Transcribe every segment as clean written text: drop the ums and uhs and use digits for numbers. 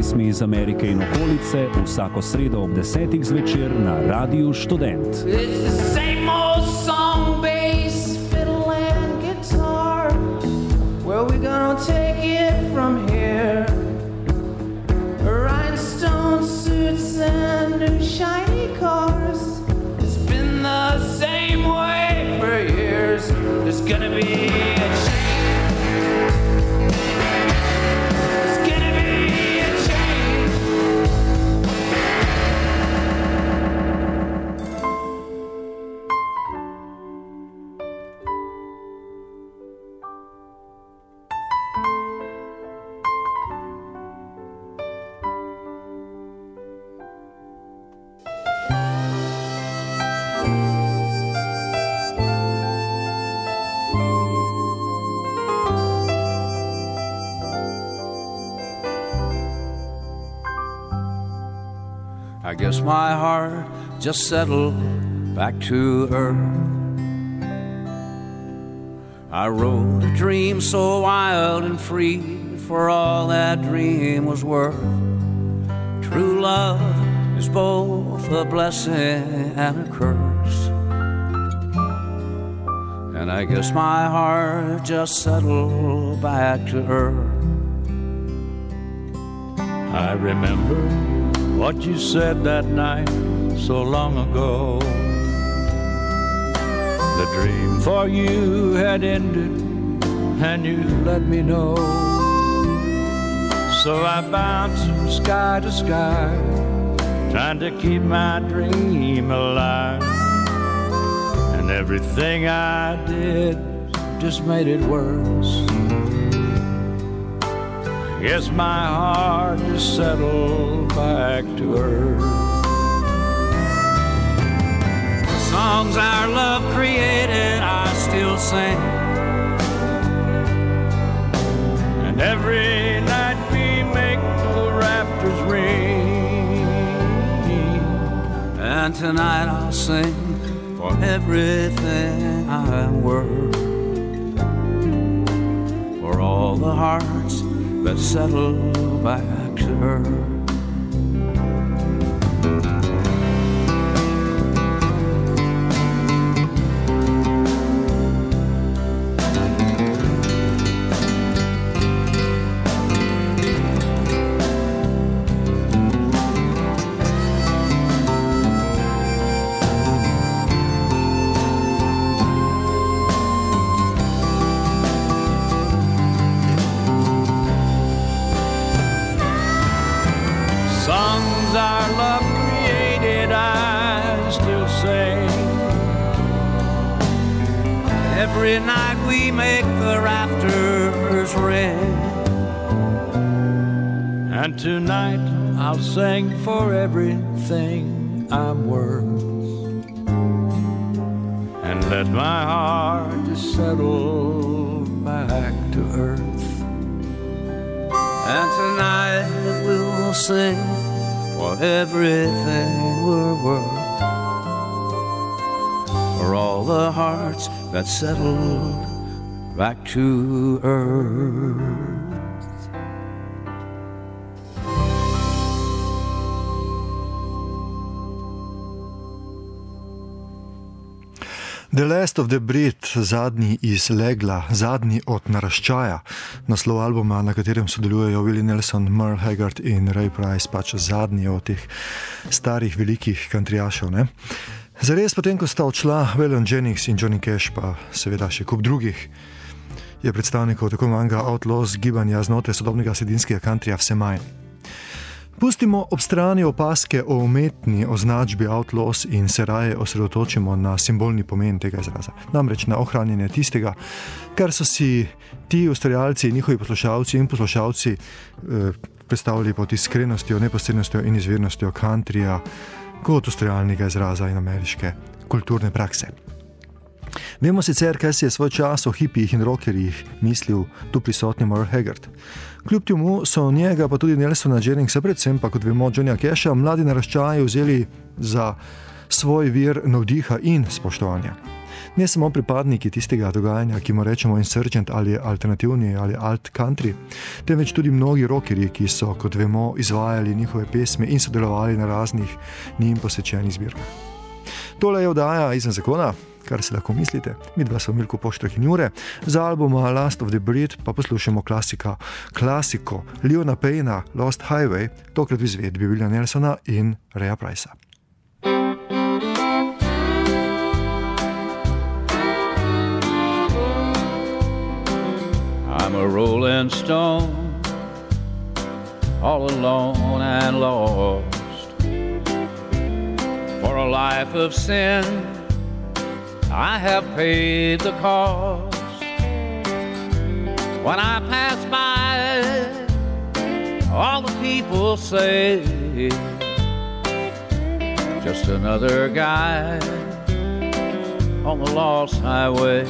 pesmi iz Amerike in okolice vsako sredo ob 10. zvečer na Radiu Študent. It's the same old song, bass, fiddle and guitar. Where we gonna take it from here? Rhinestone suits and new shiny cars. It's been the same way for years. There's gonna be a change. There's gonna be a change. I guess my heart just settled back to earth. I wrote a dream so wild and free, for all that dream was worth. True love is both a blessing and a curse. And I guess my heart just settled back to earth. I remember what you said that night so long ago. The dream for you had ended and you let me know. So I bounced from sky to sky, trying to keep my dream alive. And everything I did just made it worse. Yes, my heart just settled back to earth. Songs our love created, I still sing. And every night we make the rafters ring. And tonight I'll sing for everything I'm worth. For all the hearts that settle back to earth. Every night we make the rafters ring. And tonight I'll sing for everything I'm worth. And let my heart just settle back to earth. And tonight we will sing for everything we're worth. For all the hearts that settled back to earth. The Last of the Breed, zadnji iz Legla, zadnji od Naraščaja, naslov albuma, na katerem sodelujejo Willie Nelson, Merle Haggard in Ray Price, pač zadnji od teh starih velikih kantrijašev, ne? Zares potem, ko sta odšla Waylon Jennings in Johnny Cash, pa seveda še kup drugih, je predstavnikov tako imenovanega outlaws gibanja znotraj sodobnega sredinskega kantrija vse manj. Pustimo ob strani opaske o umetni označbi outlaws in se raje osredotočimo na simbolni pomen tega izraza. Namreč na ohranjanje tistega, kar so si ti ustvarjalci, njihovi poslušalci in poslušalci predstavljali pod iskrenostjo, neposrednostjo in izvirnostjo kantrija kot ustvarjalnega izraza in ameriške kulturne prakse. Vemo sicer, kaj si je svoj čas o hipijih in rockerjih mislil tu prisotni Merle Haggard. Kljub temu so njega pa tudi Nelsona Jenningsa, predvsem pa kot vemo Johnnyja Casha, mladi naraščaji vzeli za svoj vir navdiha in spoštovanja. Ne samo pripadniki tistega dogajanja, ki mu rečemo insurgent ali alternativni ali alt country, temveč tudi mnogi rockerji, ki so, kot vemo, izvajali njihove pesmi in sodelovali na raznih njim posvečenih zbirkah. Tole je oddaja Izven zakona, kar se lahko mislite. Midva smo Milko Poštrah in Jure. Za albuma Last of the Breed pa poslušamo klasiko Leona Payna Lost Highway, tokrat v izvedbi Willia Nelsona in Raya Pricea. I'm a rolling stone, all alone and lost. For a life of sin, I have paid the cost. When I pass by, all the people say, just another guy on the lost highway.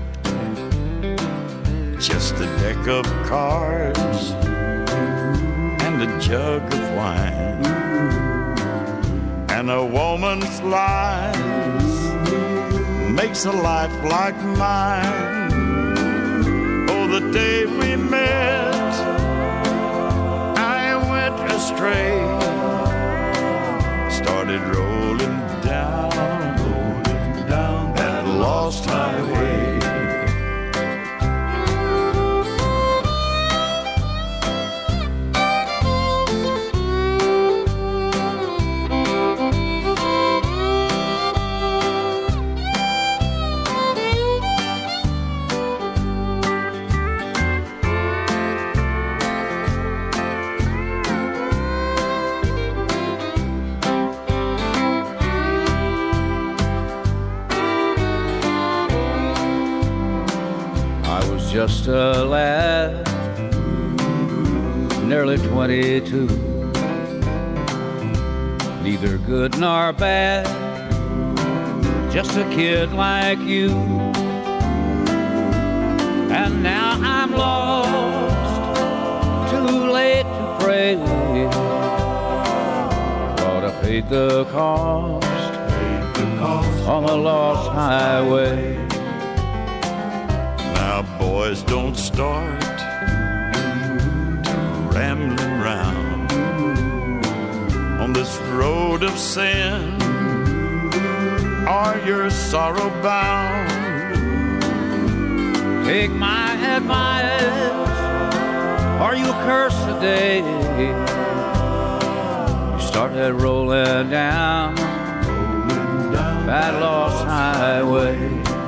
Just a deck of cards and a jug of wine and a woman's lies makes a life like mine. Oh, the day we met, I went astray, started rolling down that lost highway. Just a lad, nearly 22, neither good nor bad, just a kid like you. And now I'm lost, too late to pray, but I paid the cost on the lost highway. Now boys, don't start rambling round on this road of sin, or you're sorrow bound. Take my advice, or you curse the day you started rolling down that lost highway.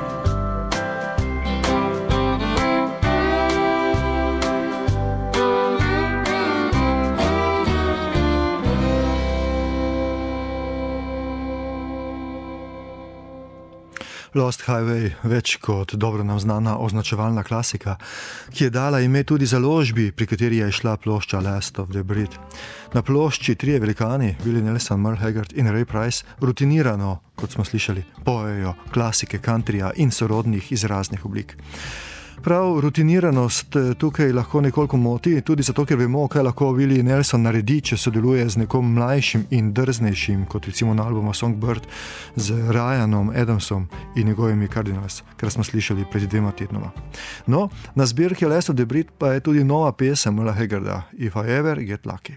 Lost Highway, več kot dobro nam znana označevalna klasika, ki je dala ime tudi založbi, pri kateri je šla plošča Last of the Breed. Na plošči trije velikani, Willie Nelson, Merle Haggard in Ray Price, rutinirano, kot smo slišali, pojejo klasike countryja in sorodnih izraznih oblik. Prav rutiniranost tukaj lahko nekoliko moti, tudi zato, ker vemo, kaj lahko Willie Nelson naredi, če sodeluje z nekom mlajšim in drznejšim, kot recimo na albumu Songbird, z Ryanom Adamsom in njegovimi Cardinals, kar smo slišali pred 2 tednoma. No, na zbirki Last of the Breed pa je tudi nova pesem Merla Haggarda, If I Ever Get Lucky.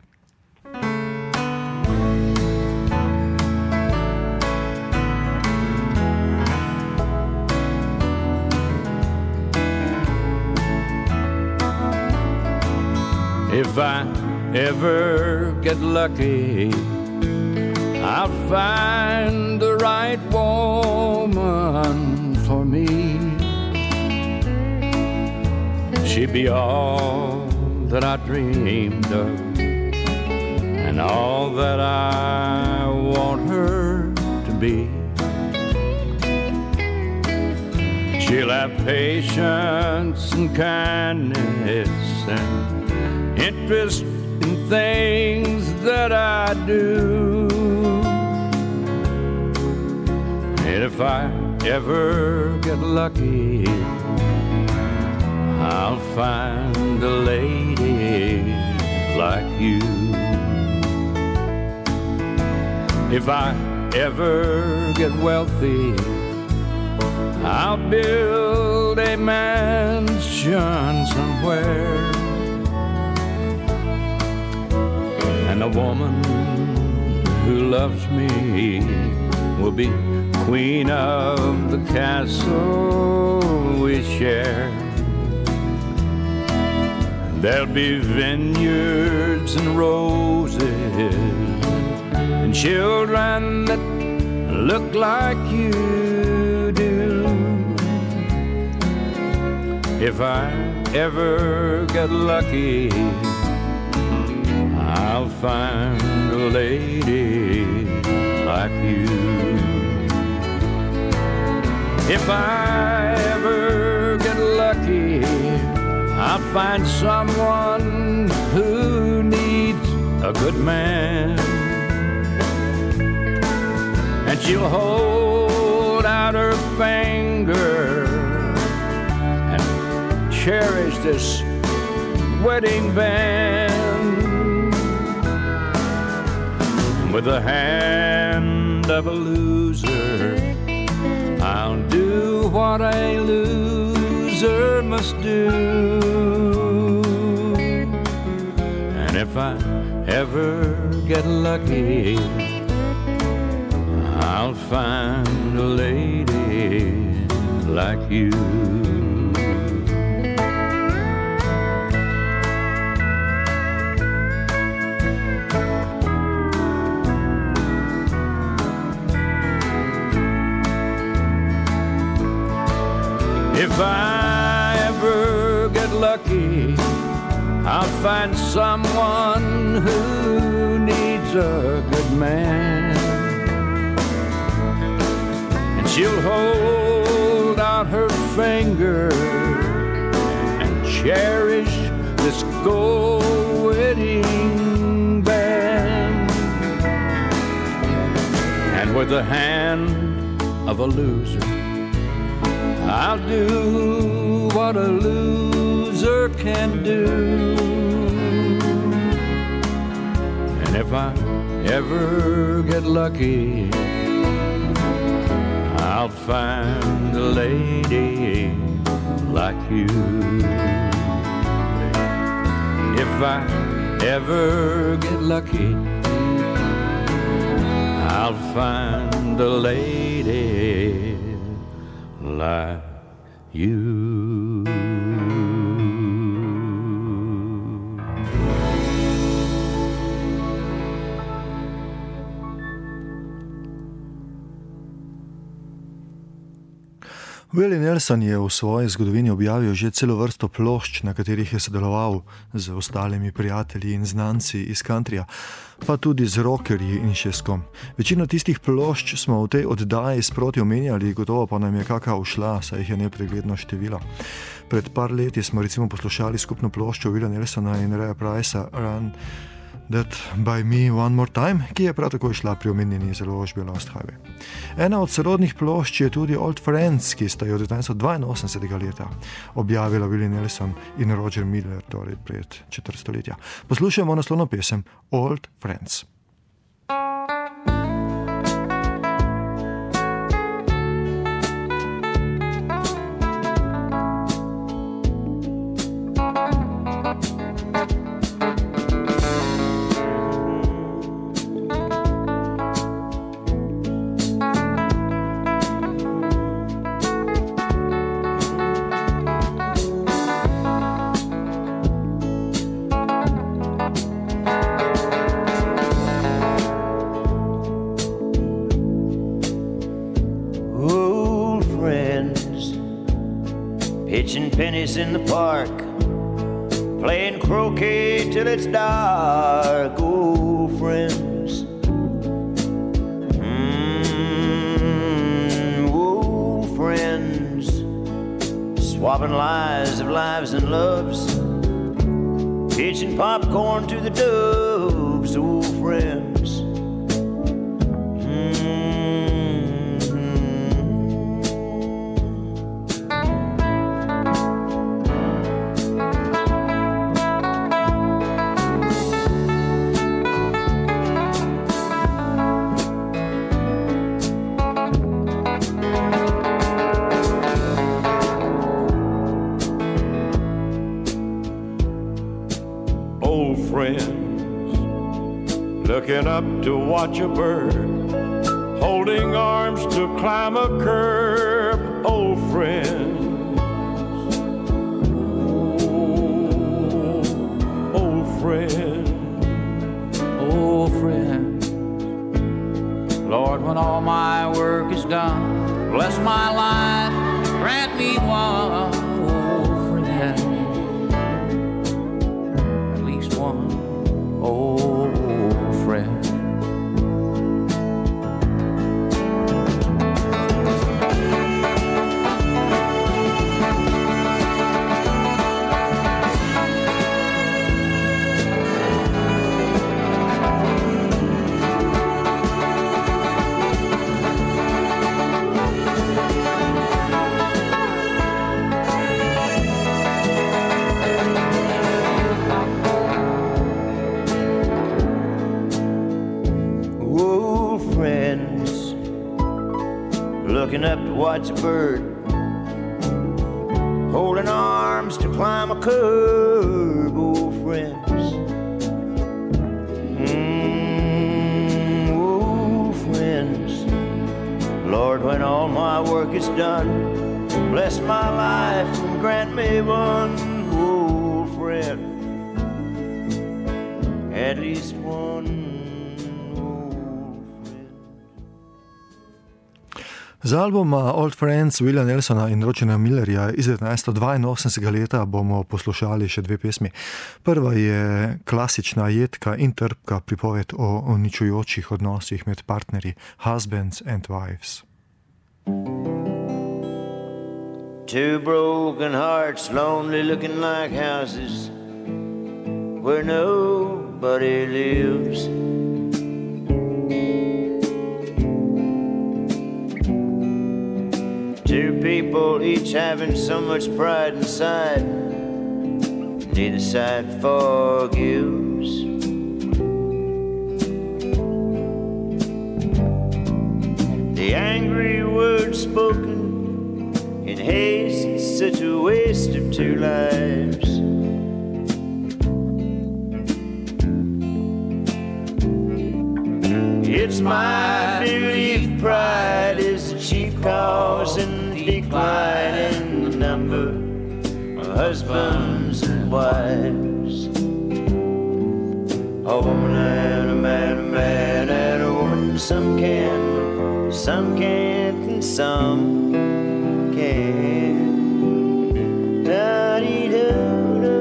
If I ever get lucky, I'll find the right woman for me. She'd be all that I dreamed of and all that I want her to be. She'll have patience and kindness and interest in things that I do. And if I ever get lucky, I'll find a lady like you. If I ever get wealthy, I'll build a mansion somewhere, and the woman who loves me will be queen of the castle we share. There'll be vineyards and roses and children that look like you do. If I ever get lucky, I'll find a lady like you. If I ever get lucky, I'll find someone who needs a good man, and she'll hold out her finger and cherish this wedding band. With the hand of a loser, I'll do what a loser must do. And if I ever get lucky, I'll find a lady like you. If I ever get lucky, I'll find someone who needs a good man, and she'll hold out her finger and cherish this gold wedding band. And with the hand of a loser, I'll do what a loser can do. And if I ever get lucky, I'll find a lady like you. If I ever get lucky, I'll find a lady like you. Willie Nelson je v svoji zgodovini objavil že celo vrsto plošč, na katerih je sodeloval z ostalimi prijatelji in znanci iz countryja, pa tudi z rockerji in še s kom. Večino tistih plošč smo v tej oddaji sproti omenjali, gotovo pa nam je kaka ušla, saj jih je nepregledno število. Pred par leti smo recimo poslušali skupno ploščo Willa Nelsona in Raya Pricea Run That By Me One More Time, ki je prav tako išla pri omenjeni založbi Lost Highway. Ena od sorodnih plošč je tudi Old Friends, ki sta jo od 1982. leta objavila Willie Nelson in Roger Miller, torej pred četrt stoletja. Poslušajmo naslovno pesem Old Friends. Pennies in the park, playing croquet till it's dark. Old friends, old friends, swapping lies of lives and loves, pitching popcorn to the doves. Old friends. looking up to watch a bird, holding arms to climb a curb, old friends. Old friends. Old friends. Lord, when all my work is done, bless my life, grant me one old friend. At least one old friend. Looking up to watch a bird, holding arms to climb a curb, old friends. Old friends. Lord, when all my work is done, bless my life and grant me one old friend. At least one. Z albuma Old Friends Willa Nelsona in Rogerja Millerja iz 1982. leta bomo poslušali še dve pesmi. Prva je klasična jedka in trpka pripoved o uničujočih odnosih med partnerji, husbands and wives. Two broken hearts, lonely looking like houses where nobody lives. Two people each having so much pride inside, neither side forgives. The angry words spoken in haste, such a waste of two lives. It's my belief pride is the chief cause in the decline in the number of husbands and wives. A woman and a man, a man and a woman. Some can, some can't, and some can. Da-dee-da.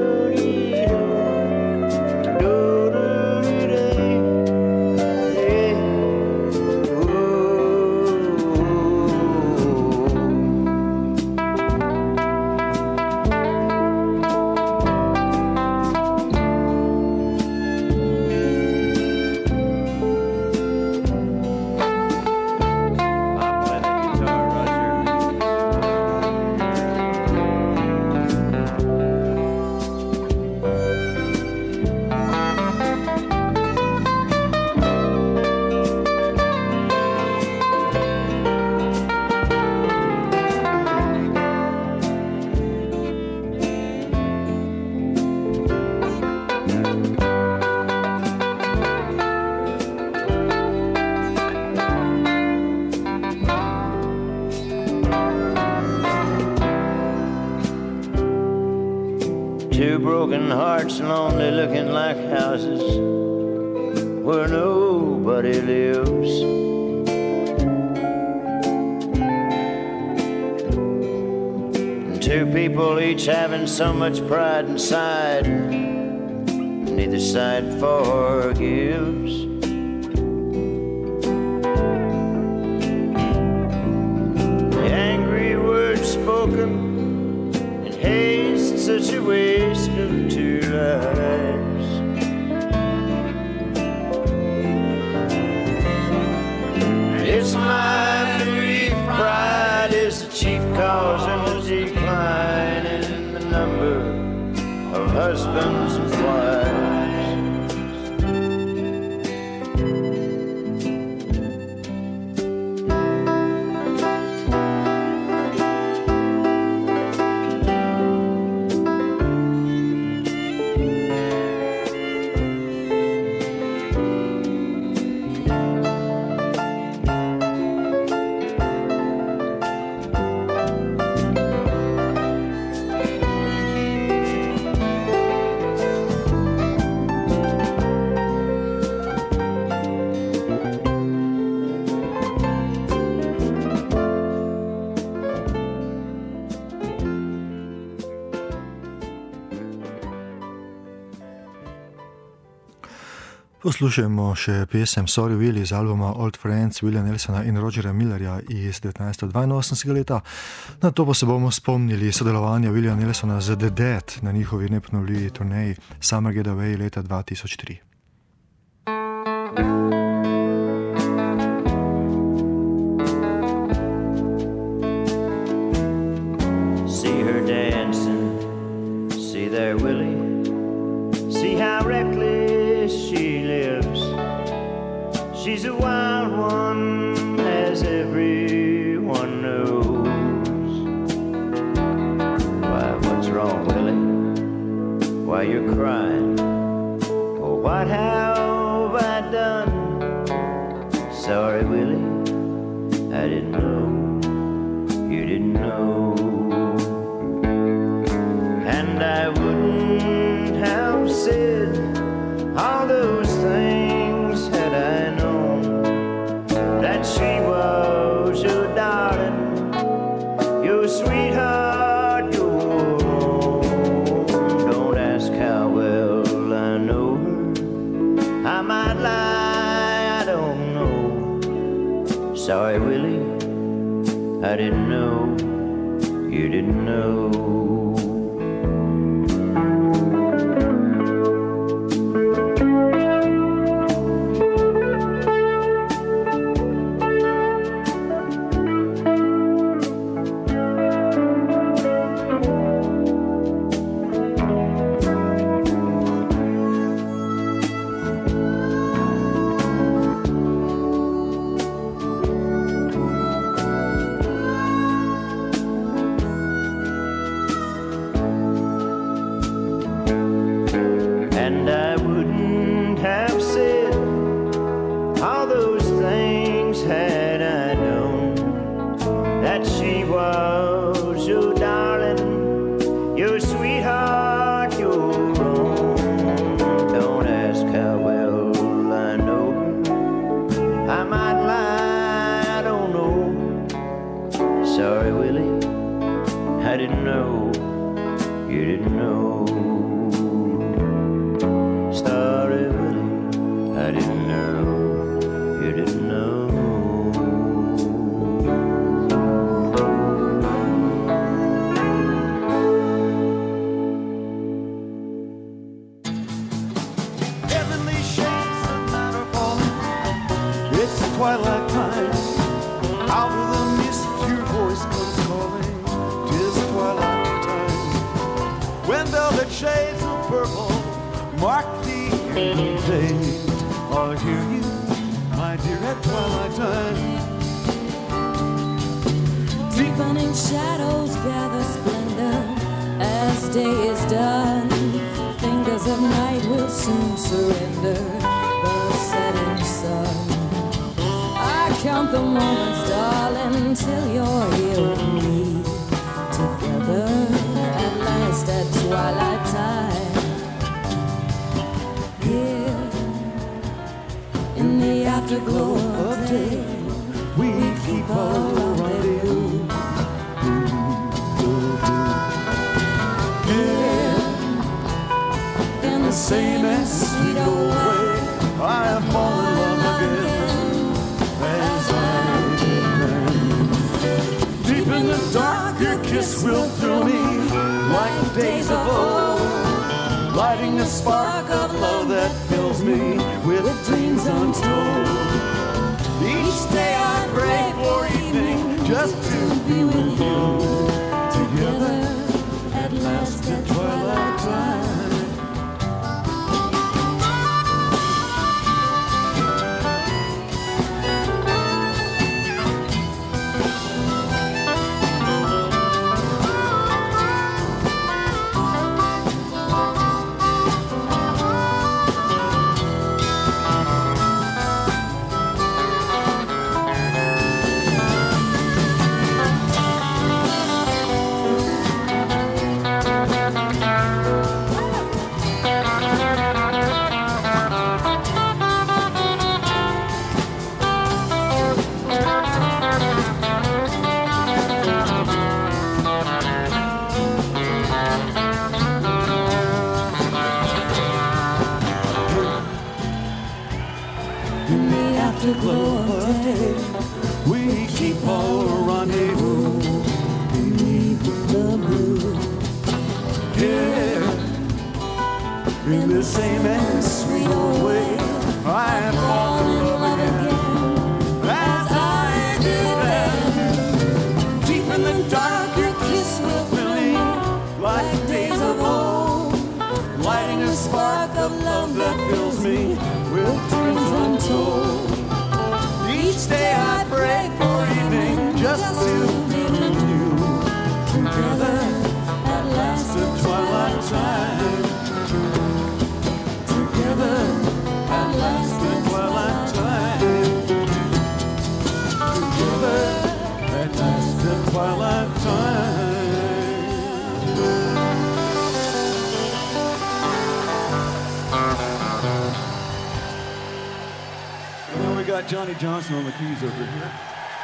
Two broken hearts, lonely looking like houses where nobody lives. And two people each having so much pride inside, neither side forgives. The angry words spoken in haste, such a waste of two lives. It's my belief pride is the chief cause of the decline in the number of husbands and wives. Poslušajmo še pesem Sorry Willie z albuma Old Friends Willia Nelsona in Rogera Millerja iz 1982 leta. Na to pa se bomo spomnili sodelovanja Willia Nelsona z The Dead na njihovi neponovljivi turneji Summer Getaway leta 2003. See her dancing, see there Willie, see how reckless she lives. She's a wild one, as everyone knows. Why, what's wrong, Willie? Why you're crying? Oh, what have I done? Sorry, Willie, I didn't know. You didn't know. And I wouldn't have said all those things had I known that she was your darling, your sweetheart, your own. Don't ask how well I know her. I might lie, I don't know. Sorry, Willie, I didn't know. You didn't know. overtake. We keep all rendezvous beneath the blue. Yeah, in the same and sweet old way, I am falling in love again, as I did then. Deep in the dark, your kiss will fill me like days of old, lighting a spark of love that fills me with dreams untold. Each day I pray for evening just to be with you. Together at last the twilight time. Together at last the twilight time. Together at last the twilight time. We got Johnny Johnson on the keys over here.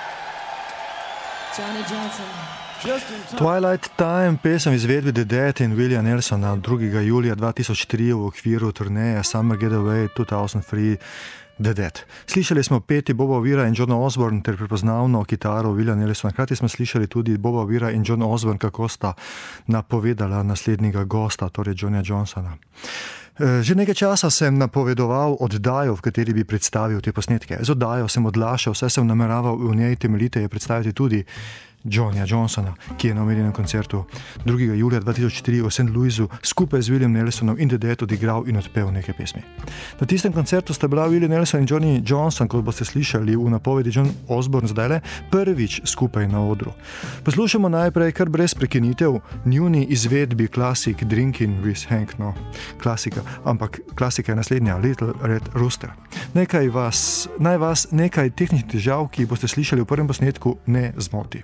Johnny Johnson. Just in time. Twilight Time, pesem izvedbi The Dead in Willia Nelsona 2. julija 2003 v okviru turneje Summer Getaway 2003 The Dead. Slišali smo peti Boba Weira in John Osborne ter prepoznavno kitaro Willia Nelsona. Hkrati smo slišali tudi Boba Weira in John Osborne, kako sta napovedala naslednjega gosta, torej Johnnya Johnsona. Že nekaj časa sem napovedoval oddajo, v kateri bi predstavil te posnetke. Z oddajo sem odlašal, vse sem nameraval v njej temeljiteje predstaviti tudi Johnnya Johnsona, ki je na omenjenem koncertu 2. julija 2004 v St. Louisu skupaj z William Nelsonom in The Dead odigral in odpel nekaj pesmi. Na tistem koncertu sta bila William Nelson in Johnny Johnson, kot boste slišali v napovedi John Osborne zdajle, prvič skupaj na odru. Poslušamo najprej kar brez prekinitev njuni izvedbi klasik Drinking with Hank, no, klasika, ampak klasika je naslednja, Little Red Rooster. Naj vas nekaj tehničnih težav, ki boste slišali v prvem posnetku, ne zmoti.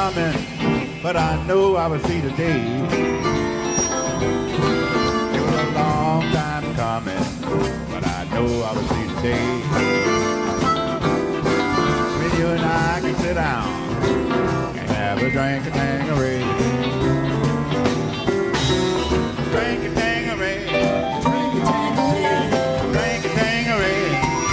coming, but I know I will see the day. It was a long time coming, but I know I will see the day. When you and I can sit down and have a drink of Tanqueray. Drink of Tanqueray. Drink of Tanqueray. Drink of Tanqueray.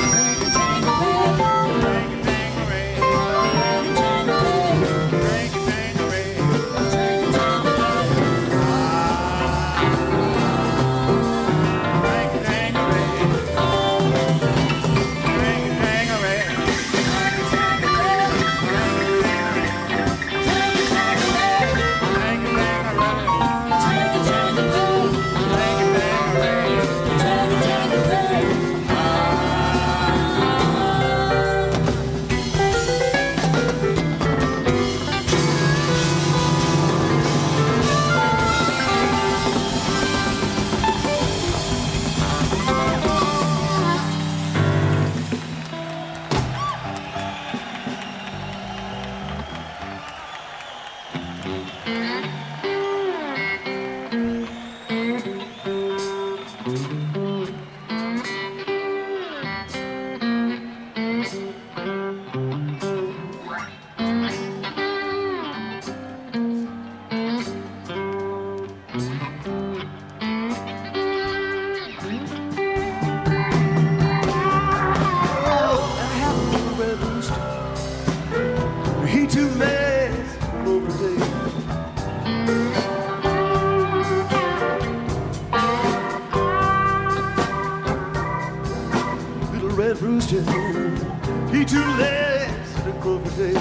He too late to go for day.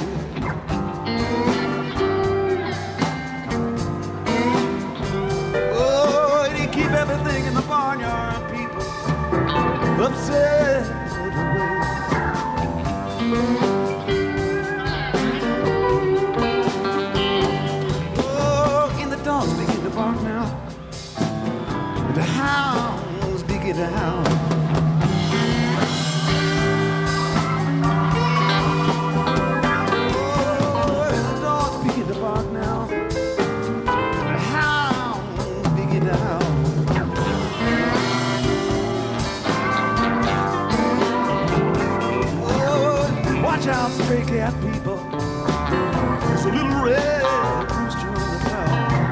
Oh, and he keep everything in the barnyard, people upset away. Oh, and the dogs begin to bark now, and the hounds begin to howl. Watch out, stray cat people. There's a little red rooster on the tower.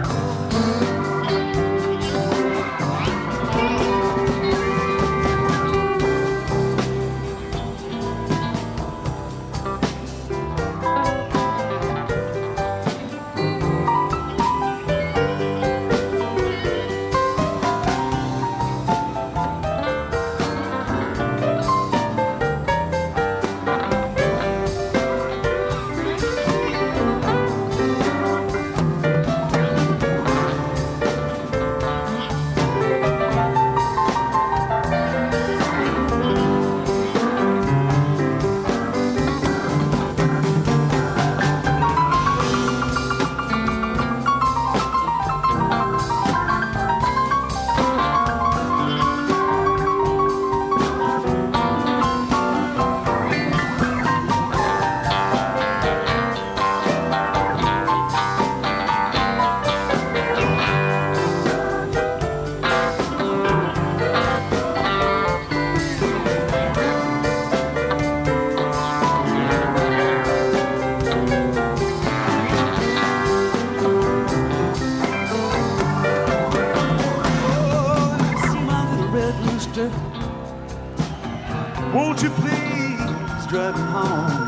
Won't you please drive me home?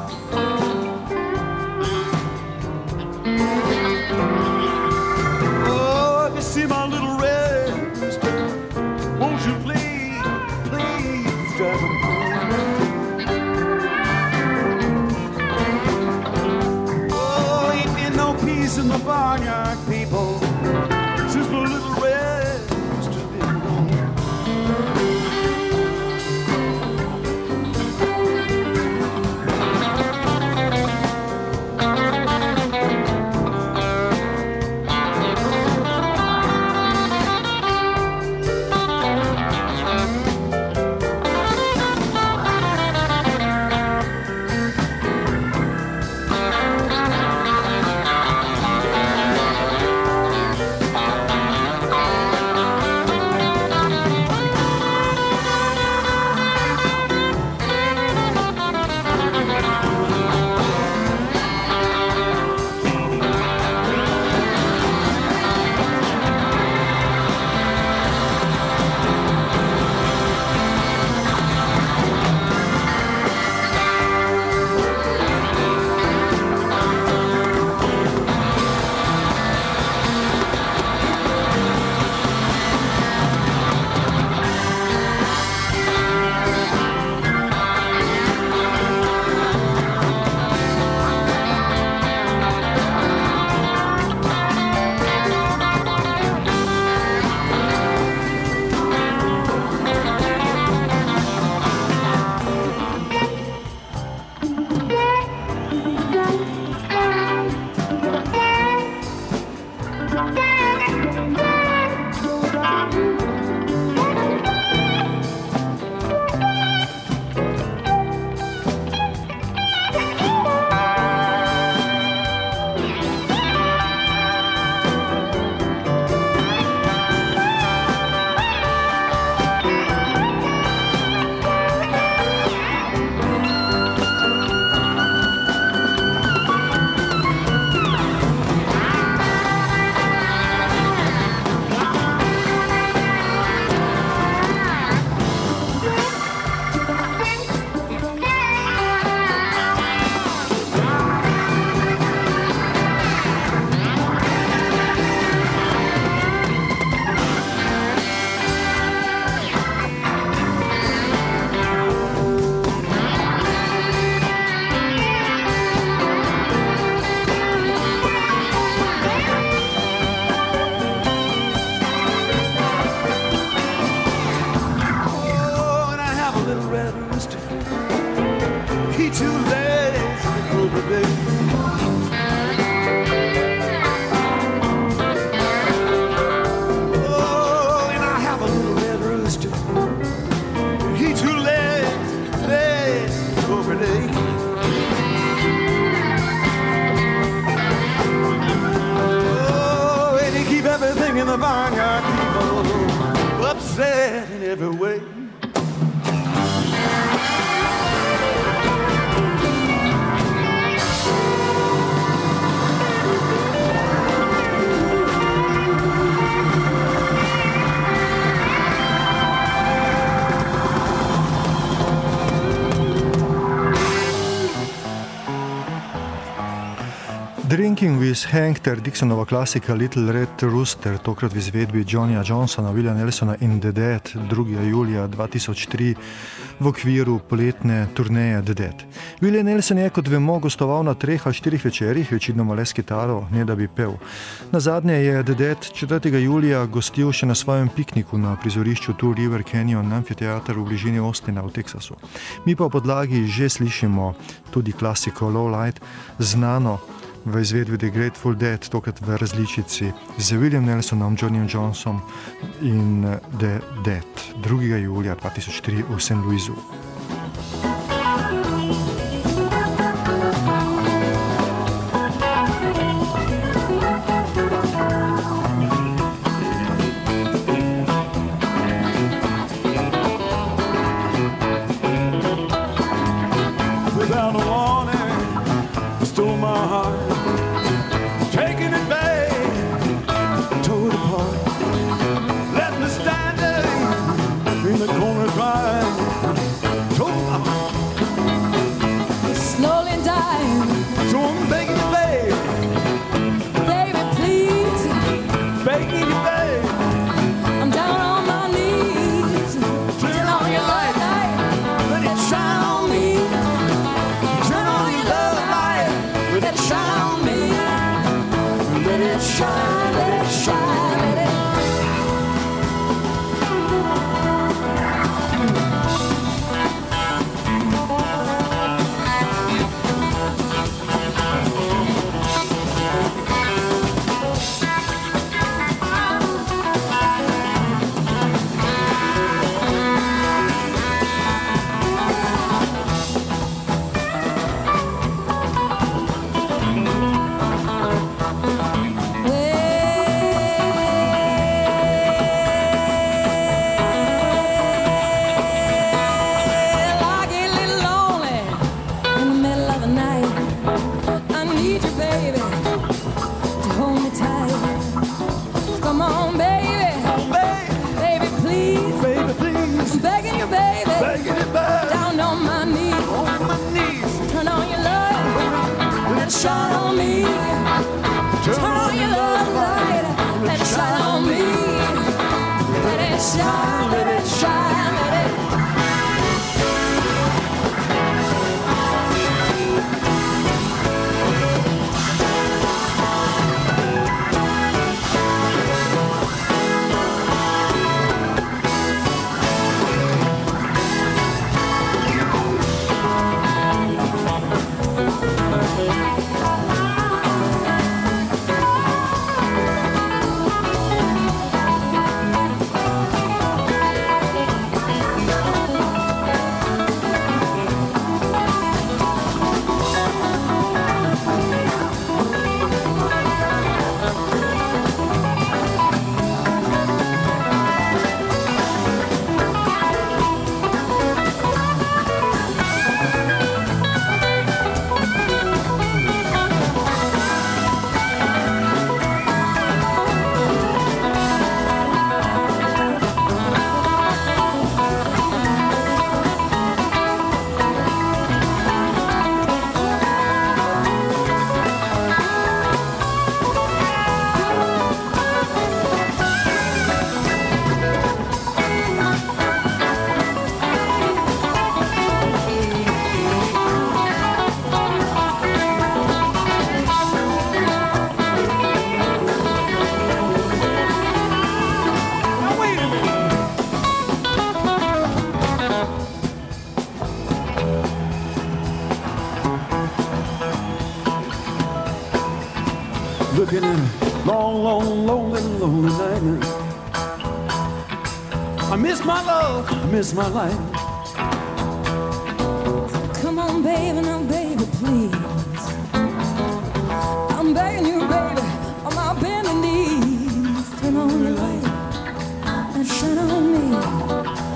Oh, if you see my little red rooster, won't you please, please drive me home? Oh, ain't been no peace in the barnyard, people, since my little red rooster been gone. every way. Drinking with Hank ter Dixonova klasika Little Red Rooster, tokrat v izvedbi Johnnyja Johnsona, Willa Nelsona in The Dead 2. julija 2003 v okviru poletne turneje The Dead. Willie Nelson je, kot vemo, gostoval na 3 ali 4 večerih, večinoma le s kitaro, ne da bi pel. Nazadnje je The Dead 4. julija gostil še na svojem pikniku na prizorišču Two River Canyon Amphitheater v bližini Austina v Teksasu. Mi pa v podlagi že slišimo tudi klasiko Low Light, znano v izvedbi The Grateful Dead, tokrat v različici z William Nelsonom, Johnnyjem Johnsonom in The Dead 2. julija 2003 v St. Louisu. Without a warning, stole my heart. Looking in long, long, lonely, lonely night. I miss my love, I miss my life. Come on, baby, now, baby, please. I'm begging you, baby, on my bending knees. Turn on your light and shine on me.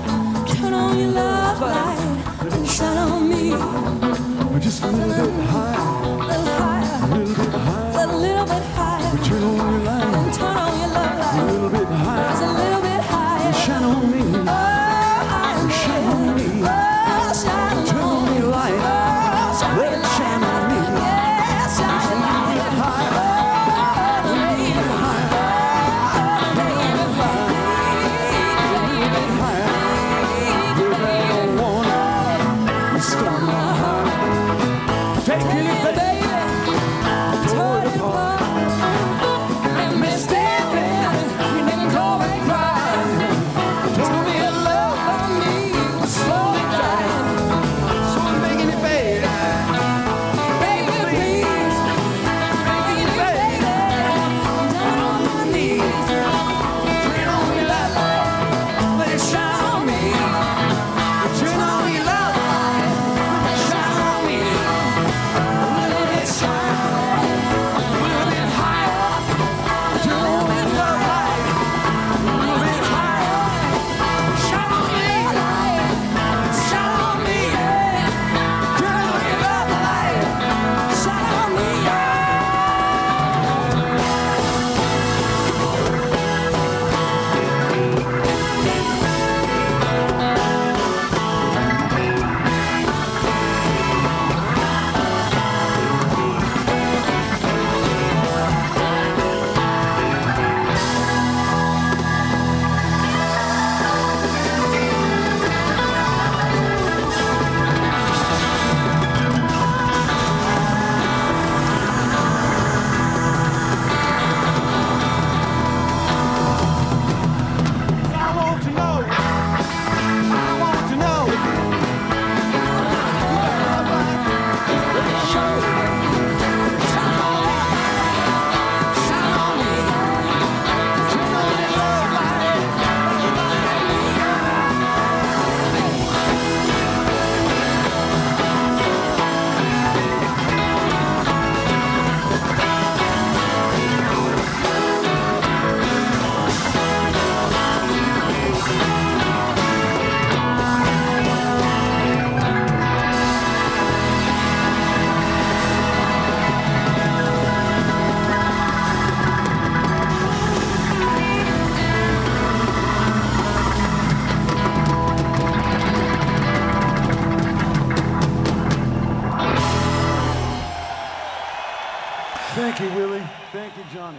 Thank you, Willie. Thank you, Johnny.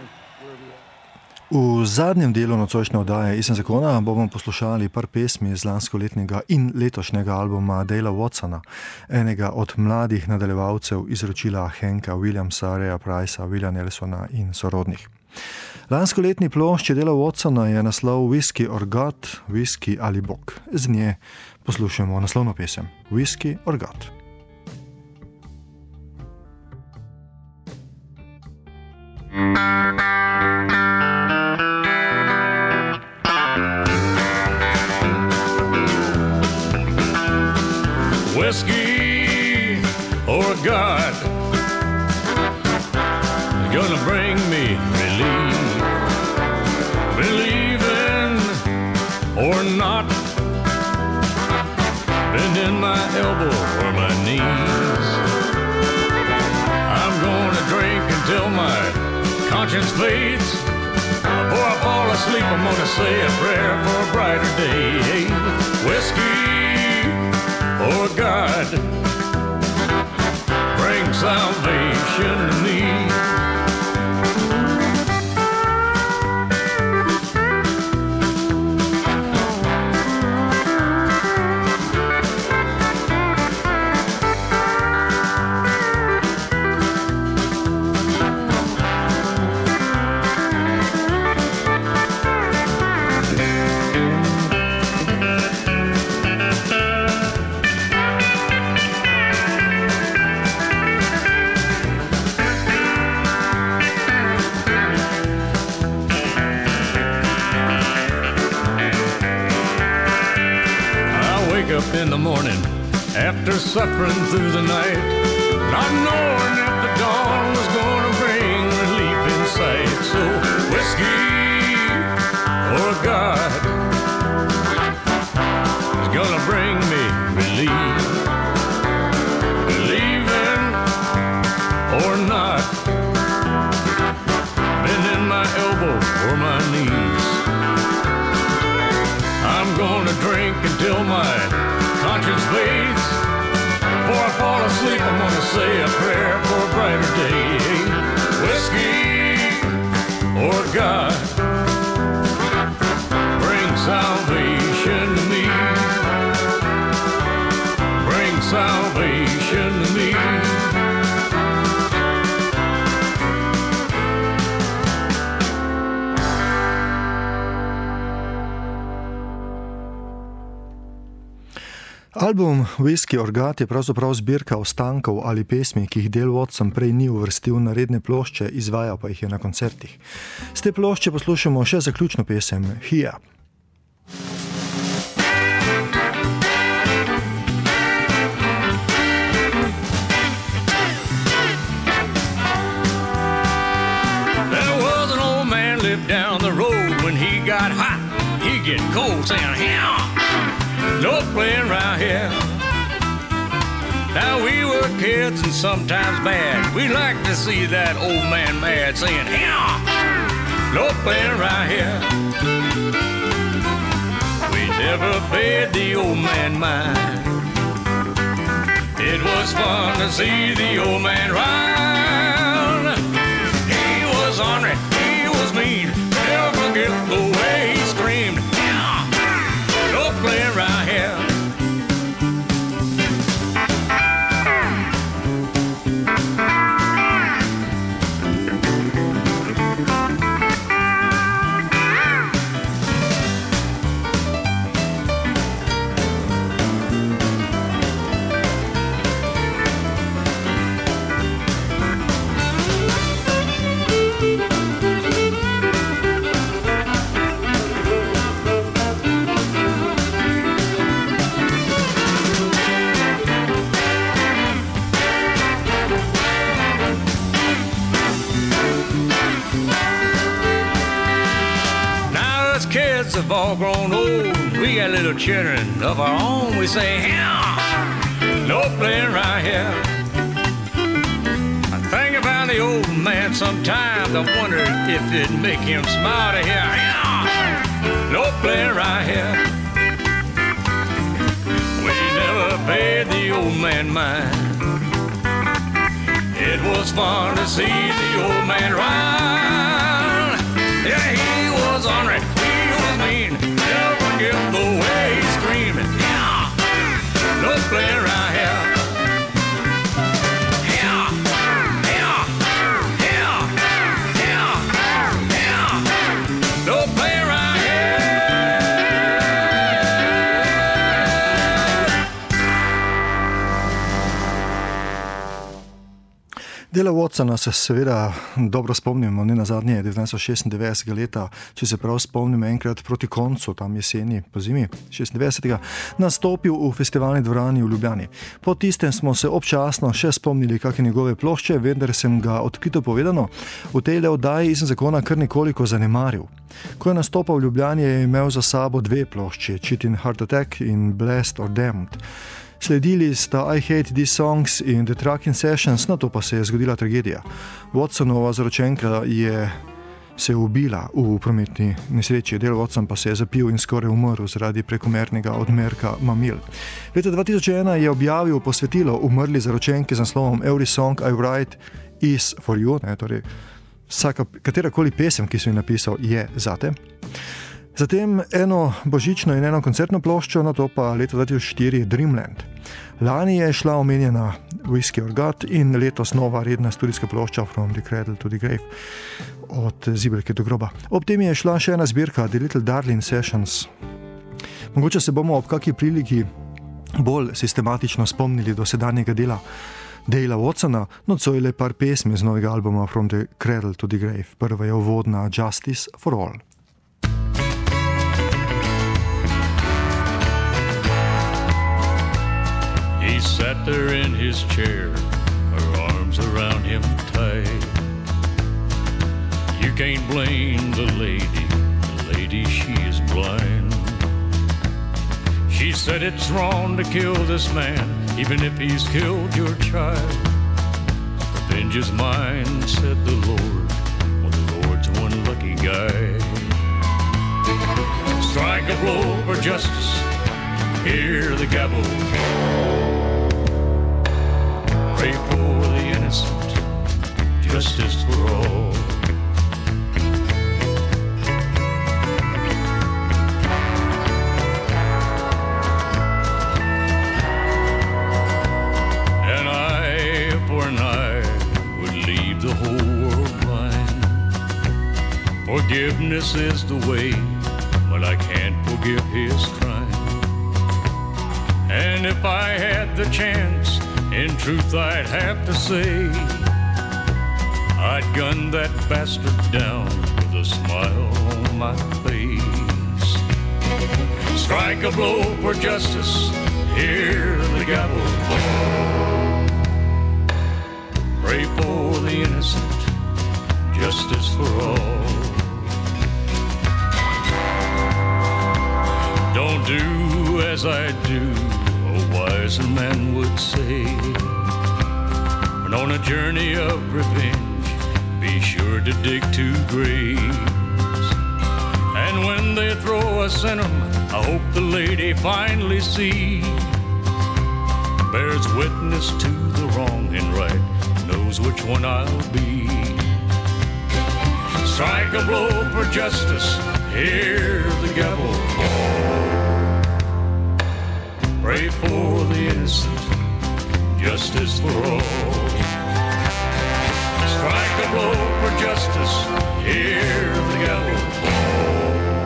V zadnjem delu nocojšnje oddaje Izven zakona bomo poslušali par pesmi z lanskoletnega in letošnjega albuma Dale Watsona, enega od mladih nadaljevalcev izročila Hanka Williamsa, Raya Pricea, Willia Nelsona in sorodnih. Lanskoletni plošči Dale Watsona je naslov Whiskey or God, Whisky ali Bog. Z nje poslušamo naslovno pesem Whiskey or God. Whiskey or God is gonna bring me relief. Believing or not, bending my elbow or my knees, I'm gonna drink until my conscience fades. Before I fall asleep, I'm gonna say a prayer for a brighter day. Whiskey or God, bring salvation to me. In the morning, after suffering through the night, not knowing if the dawn was gonna bring relief in sight. So whiskey or God is gonna bring me relief. Believing or not, bending my elbow or my knees, I'm gonna drink until my conscience fades. Before I fall asleep, I'm gonna say a prayer for a brighter day. Whiskey or God, bring salvation to me. Bring salvation to me. Album Whiskey or God je pravzaprav zbirka ostankov ali pesmi, ki jih Dale Watson prej ni uvrstil na redne plošče, izvajal pa jih je na koncertih. Z te plošče poslušamo še zaključno pesem Here. There was an old man lived down the road. When he got hot, he'd get cold, saying, "Here, no playing around here." Now we were kids and sometimes bad. We like to see that old man mad, saying, "Here, no playing around here." We never paid the old man mind. It was fun to see the old man ride. He was ornery, he was mean. Never forget the way he screamed, "Here, no playing around here." Have all grown old. We got little children of our own. We say, "Here, no playing around here." I think about the old man sometimes. I wonder if it'd make him smile to hear, "Here, no playing around here." We never paid the old man mind. It was fun to see the old man run. Yeah, he was ornery, he was mean. Never forget the way he screamed. Yeah, no playing around here. Yeah, yeah, yeah, yeah, yeah. No playing around here. Dela Watsona se seveda dobro spomnimo, ne nazadnje 1996. leta, če se prav spomnim, enkrat proti koncu, tam jeseni, po zimi 96. nastopil v festivalni dvorani v Ljubljani. Po tistem smo se občasno še spomnili kakšne njegove plošče, vendar sem ga odkrito povedano v tej oddaji izven zakona kar nekoliko zanemaril. Ko je nastopal v Ljubljani, je imel za sabo dve plošči, Cheating Heart Attack in Blessed or Damned. Sledili sta I Hate These Songs in The Trucking Sessions, na to pa se je zgodila tragedija. Watsonova zaročenka se je ubila v prometni nesreči, Dale Watson pa se je zapil in skoraj umrl zaradi prekomernega odmerka mamil. Leta 2001 je objavil posvetilo umrli zaročenki z naslovom Every Song I Write Is For You, torej katerakoli pesem, ki so ji napisal, je zate. Zatem eno božično in eno koncertno ploščo, na to pa leta 2004 Dreamland. Lani je šla omenjena Whiskey or God in letos nova redna studijska plošča From the Cradle to the Grave, od zibelke do groba. Ob tem je šla še ena zbirka The Little Darling Sessions. Mogoče se bomo ob kakšni priliki bolj sistematično spomnili do sedanjega dela Dale Watsona, nocoj le par pesmi z novega albuma From the Cradle to the Grave. Prva je uvodna Justice for All. He sat there in his chair, her arms around him tight. You can't blame the lady, she is blind. She said it's wrong to kill this man, even if he's killed your child. Revenge is mine, said the Lord, well, the Lord's one lucky guy. Strike a blow for justice, hear the gavel. Pray for the innocent, justice for all. An eye for an eye would leave the whole world blind. Forgiveness is the way, but I can't forgive his crime. And if I had the chance, in truth I'd have to say I'd gun that bastard down with a smile on my face. Strike a blow for justice, hear the gavel fall. Pray for the innocent, justice for all. Don't do as I do, a wiser man would say. But on a journey of revenge, be sure to dig 2 graves. And when they throw us in 'em, I hope the lady finally sees, bears witness to the wrong and right, knows which one I'll be. Strike a blow for justice, hear the gavel fall. Pray for the innocent, justice for all. Strike a blow for justice, hear the gavel fall.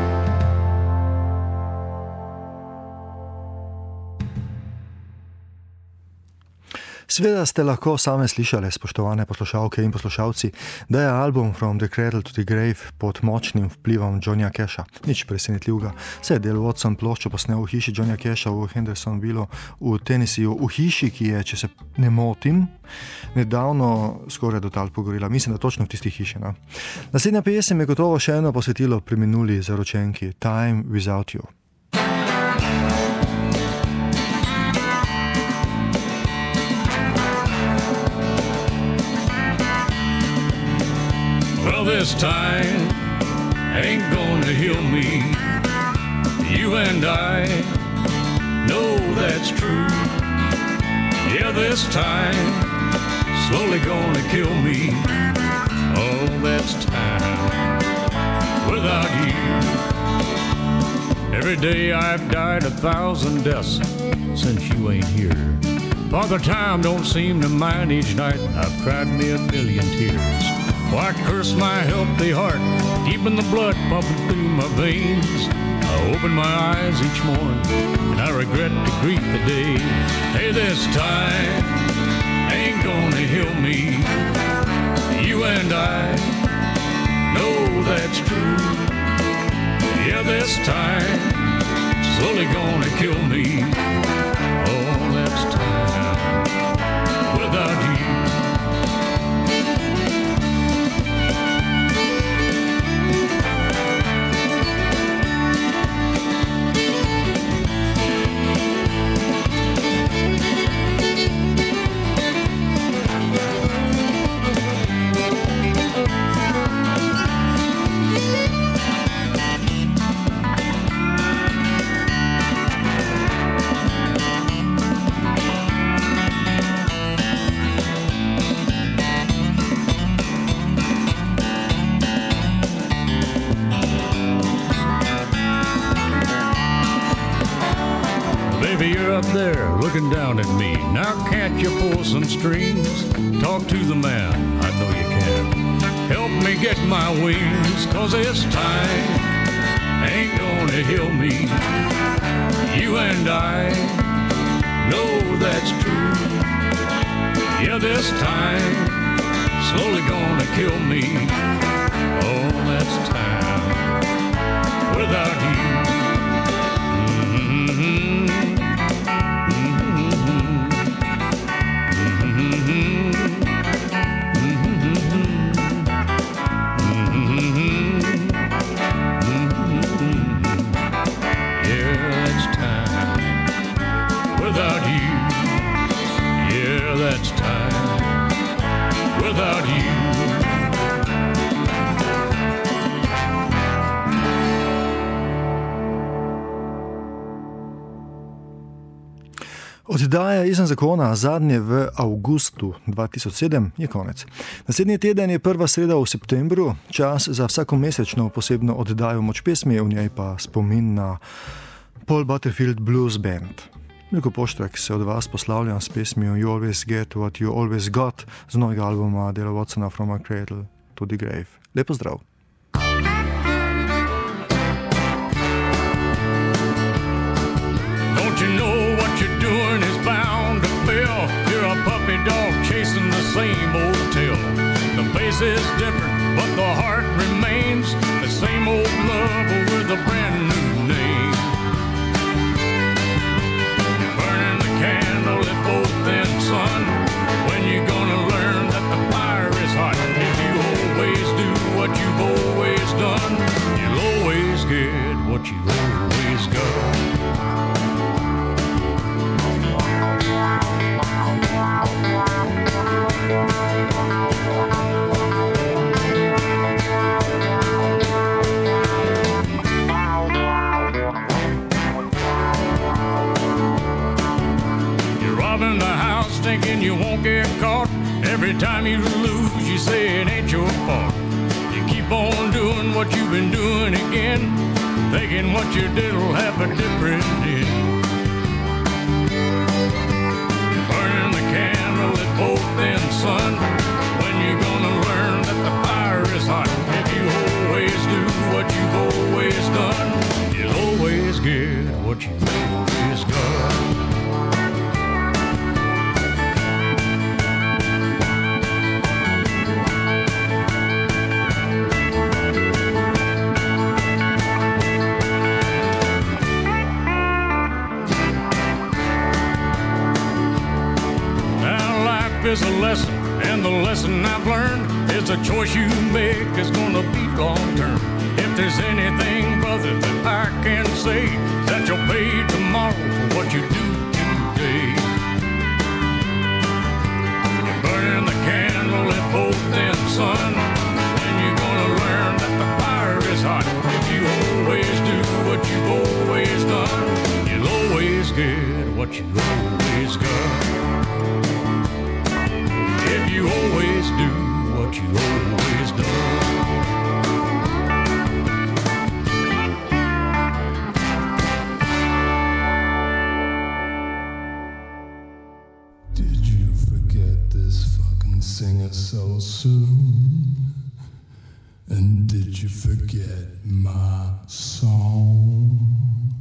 Seveda ste lahko same slišali, spoštovane poslušalke in poslušalci, da je album From the Cradle to the Grave pod močnim vplivom Johnnyja Casha. Nič presenetljivega. Se je Dale Watson ploščo posnel v hiši Johnnyja Casha v Hendersonvillu v Tennesseeju, v hiši, ki je, če se ne motim, nedavno skoraj do tal pogorila. Mislim, da točno v tisti hiši. No? Naslednja pesem je gotovo še eno posvetilo preminuli zaročenki Time Without You. This time ain't gonna heal me. You and I know that's true. Yeah, this time slowly gonna kill me. Oh, that's time without you. Every day I've died 1,000 deaths since you ain't here. Father Time don't seem to mind each night. I've cried me 1,000,000 tears. Why curse my healthy heart, keeping the blood pumping through my veins? I open my eyes each morning and I regret to greet the day. Hey, this time ain't gonna heal me. You and I know that's true. Yeah, this time slowly gonna kill me. Oh, that's time without you. Up there looking down at me. Now can't you pull some strings? Talk to the man, I know you can. Help me get my wings, 'cause this time ain't gonna heal me. You and I know that's true. Yeah, this time slowly gonna kill me. Oh, that's time without you. That's time without you. Oddaja Izven zakona, zadnje v avgustu 2007, je konec. Naslednji teden je prva sreda v septembru, čas za vsakomesečno posebno oddajo Moč pesmi, v njej pa spomin na Paul Butterfield Blues Band. Milko Poštrek se od vas poslavljam s pesmijo You Always Get What You Always Got z novega albuma Dale Watsona From My Cradle to the Grave. Lepo zdrav. Don't you know what you're doing is bound to fail? You're a puppy dog chasing the same old tail. The face is different, but the heart remains the same old love with a brand new name. Candle at both ends, son. When you gonna learn that the fire is hot? If you always do what you've always done, you'll always get what you've always got. Thinking you won't get caught. Every time you lose, you say it ain't your fault. You keep on doing what you've been doing again, thinking what you did'll have a different end. You're burning the candle at both ends, son. When you gonna learn that the fire is hot? If you always do what you've always done, you'll always get what you've always got. Is a lesson, and the lesson I've learned is the choice you make is gonna be long term. If there's anything, brother, that I can say, that you'll pay tomorrow for what you do today. You're burning the candle at both ends, son. When you're gonna learn that the fire is hot? If you always do what you've always done, you'll always get what you always got. If you you always do what you always done. Did you forget this fucking singer so soon? And did you forget my song?